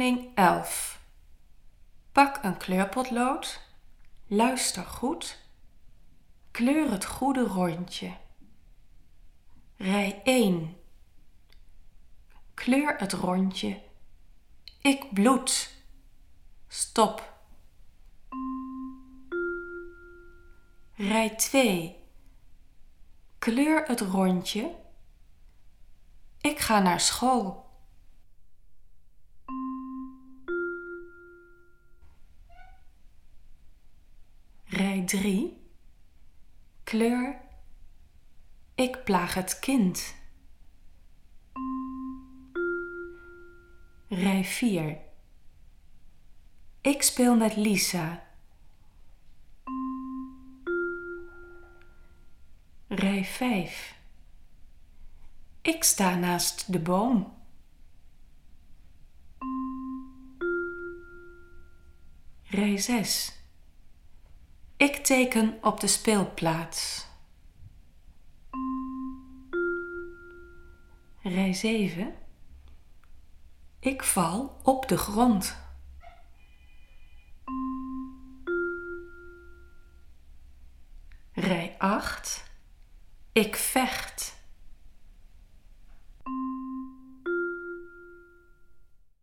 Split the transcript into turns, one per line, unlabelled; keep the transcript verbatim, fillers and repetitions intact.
Oefening elf. Pak een kleurpotlood, luister goed, kleur het goede rondje. Rij één. Kleur het rondje. Ik bloed. Stop. Rij twee. Kleur het rondje. Ik ga naar school. Rij drie. Kleur. Ik plaag het kind. Rij vier. Ik speel met Lisa. Rij vijf. Ik sta naast de boom. Rij zes. Ik teken op de speelplaats. Rij zeven. Ik val op de grond. Rij acht. Ik vecht.